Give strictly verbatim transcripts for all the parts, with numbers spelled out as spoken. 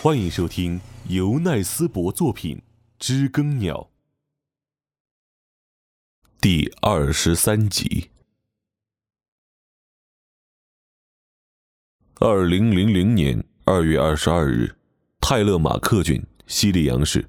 欢迎收听由奈斯伯作品《知更鸟》第二十三集。二零零零年二月二十二日，泰勒马克郡西里昂市。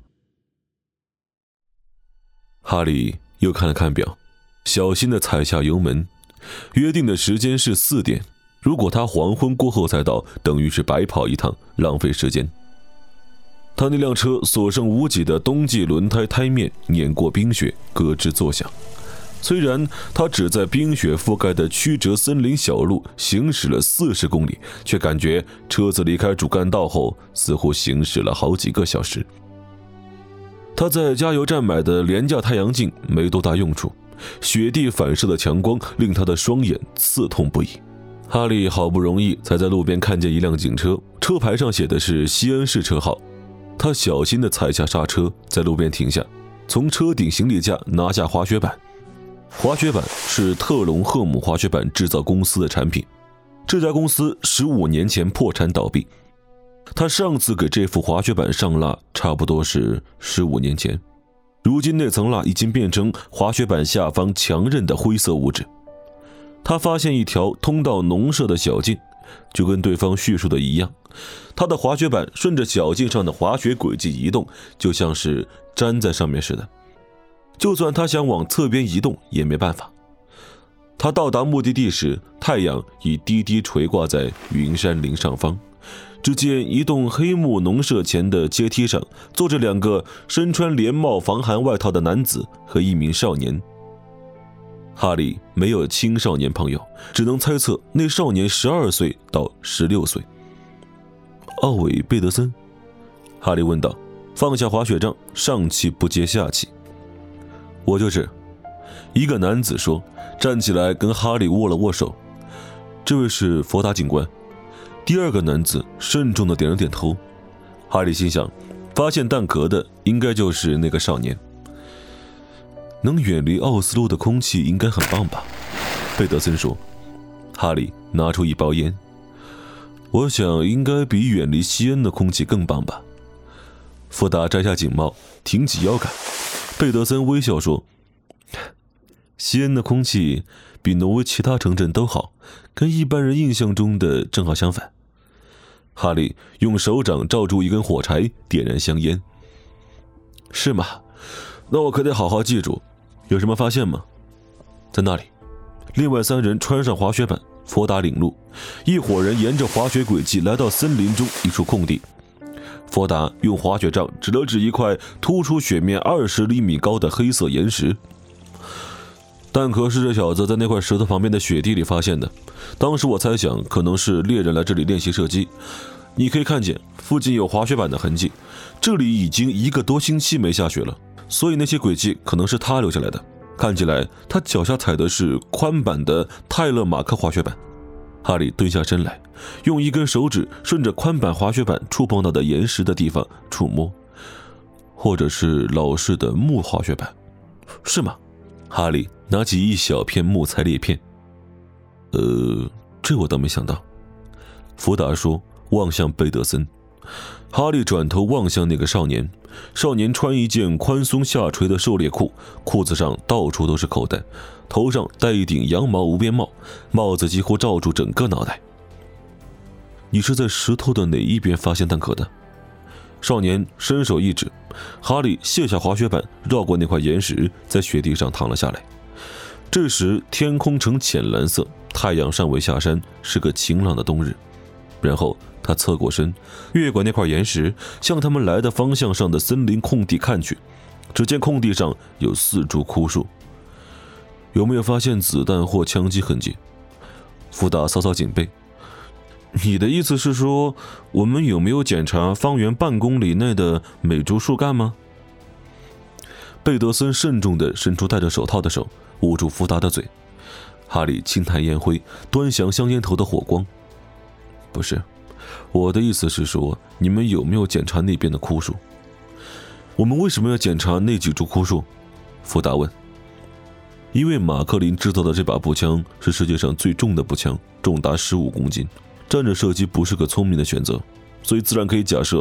哈利又看了看表，小心地踩下油门。约定的时间是四点，如果他黄昏过后才到，等于是白跑一趟，浪费时间。他那辆车所剩无几的冬季轮胎胎面碾过冰雪，咯吱作响。虽然他只在冰雪覆盖的曲折森林小路行驶了四十公里，却感觉车子离开主干道后似乎行驶了好几个小时。他在加油站买的廉价太阳镜没多大用处，雪地反射的强光令他的双眼刺痛不已。哈利好不容易才在路边看见一辆警车，车牌上写的是西恩市车号。他小心地踩下刹车，在路边停下，从车顶行李架拿下滑雪板。滑雪板是特隆赫姆滑雪板制造公司的产品，这家公司十五年前破产倒闭。他上次给这副滑雪板上蜡差不多是十五年前，如今那层蜡已经变成滑雪板下方强韧的灰色物质。他发现一条通到农舍的小径，就跟对方叙述的一样，他的滑雪板顺着小径上的滑雪轨迹移动，就像是粘在上面似的。就算他想往侧边移动也没办法。他到达目的地时，太阳已低低垂挂在云山岭上方。只见一栋黑木农舍前的阶梯上坐着两个身穿连帽防寒外套的男子和一名少年。哈利没有青少年朋友，只能猜测那少年十二岁到十六岁。奥韦·贝德森，哈利问道，放下滑雪杖，上气不接下气。我就是，一个男子说，站起来跟哈利握了握手。这位是佛达警官。第二个男子慎重地点了点头。哈利心想，发现弹壳的应该就是那个少年。能远离奥斯陆的空气应该很棒吧？贝德森说。哈利拿出一包烟。我想应该比远离西恩的空气更棒吧。福达摘下警帽，挺起腰杆。贝德森微笑说，西恩的空气比挪威其他城镇都好，跟一般人印象中的正好相反。哈利用手掌罩住一根火柴，点燃香烟。是吗？那我可得好好记住。有什么发现吗？在那里，另外三人穿上滑雪板，佛达领路，一伙人沿着滑雪轨迹来到森林中一处空地。佛达用滑雪杖指了指一块突出雪面二十厘米高的黑色岩石。弹壳是这小子在那块石头旁边的雪地里发现的，当时我猜想可能是猎人来这里练习射击。你可以看见附近有滑雪板的痕迹，这里已经一个多星期没下雪了，所以那些轨迹可能是他留下来的。看起来他脚下踩的是宽版的泰勒马克滑雪板。哈利蹲下身来，用一根手指顺着宽板滑雪板触碰到的岩石的地方触摸，或者是老式的木滑雪板，是吗？哈利拿起一小片木材裂片。呃，这我倒没想到。福达说，望向贝德森。哈利转头望向那个少年，少年穿一件宽松下垂的狩猎裤，裤子上到处都是口袋，头上戴一顶羊毛无边帽，帽子几乎罩住整个脑袋。你是在石头的哪一边发现弹壳的？少年伸手一指，哈利卸下滑雪板，绕过那块岩石，在雪地上躺了下来。这时天空呈浅蓝色，太阳尚未下山，是个晴朗的冬日。然后他侧过身，越过那块岩石，向他们来的方向上的森林空地看去。只见空地上有四株枯树。有没有发现子弹或枪击痕迹？福达搔搔颈背。你的意思是说，我们有没有检查方圆半公里内的每株树干吗？贝德森慎重地伸出戴着手套的手，捂住福达的嘴。哈利轻弹烟灰，端详香烟头的火光。不是，我的意思是说，你们有没有检查那边的枯树？我们为什么要检查那几株枯树？福达问。因为马克林制造的这把步枪是世界上最重的步枪，重达十五公斤，站着射击不是个聪明的选择，所以自然可以假设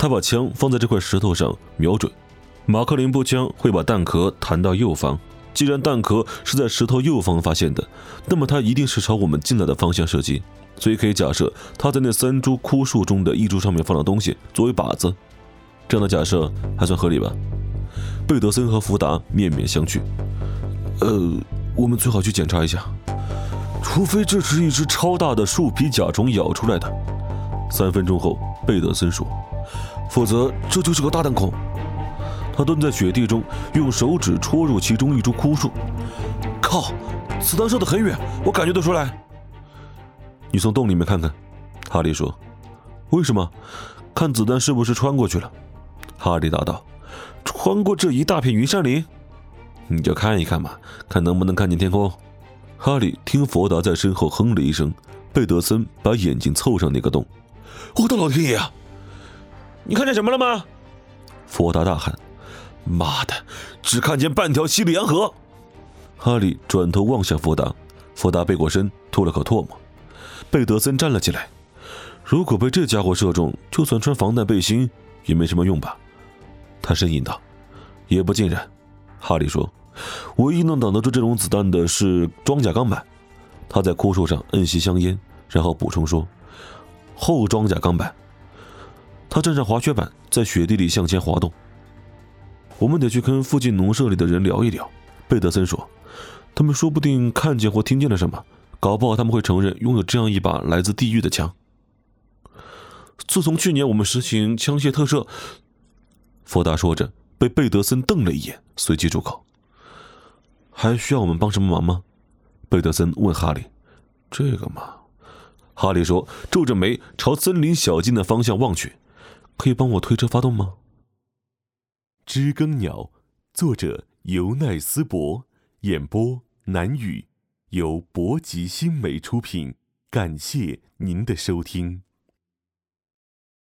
他把枪放在这块石头上，瞄准。马克林步枪会把弹壳弹到右方，既然弹壳是在石头右方发现的，那么它一定是朝我们进来的方向射击，所以可以假设他在那三株枯树中的一株上面放了东西作为靶子。这样的假设还算合理吧？贝德森和福达面面相觑。呃，我们最好去检查一下，除非这是一只超大的树皮甲虫咬出来的。三分钟后，贝德森说，否则这就是个大弹孔。他蹲在雪地中，用手指戳入其中一株枯树。靠，子弹射得很远，我感觉得出来。你从洞里面看看，哈利说。为什么？看子弹是不是穿过去了？哈利答道。穿过这一大片云杉林？你就看一看嘛，看能不能看见天空。哈利听佛达在身后哼了一声，贝德森把眼睛凑上那个洞。我的老天爷啊！你看见什么了吗？佛达大喊。妈的，只看见半条西里洋河。哈利转头望向佛达，佛达背过身吐了口唾沫。贝德森站了起来。如果被这家伙射中，就算穿防弹背心也没什么用吧？他呻吟道。也不尽然，哈利说，唯一能挡得住这种子弹的是装甲钢板。他在枯树上摁熄香烟，然后补充说，后装甲钢板。他站上滑雪板，在雪地里向前滑动。我们得去跟附近农舍里的人聊一聊，贝德森说，他们说不定看见或听见了什么，搞不好他们会承认拥有这样一把来自地狱的枪。自从去年我们实行枪械特赦，佛达说着被贝德森瞪了一眼，随即住口。还需要我们帮什么忙吗？贝德森问哈利。这个嘛，哈利说，皱着眉朝森林小径的方向望去。可以帮我推车发动吗？ 知更鸟，作者尤奈斯伯，演播南语，由博吉新媒出品。感谢您的收听。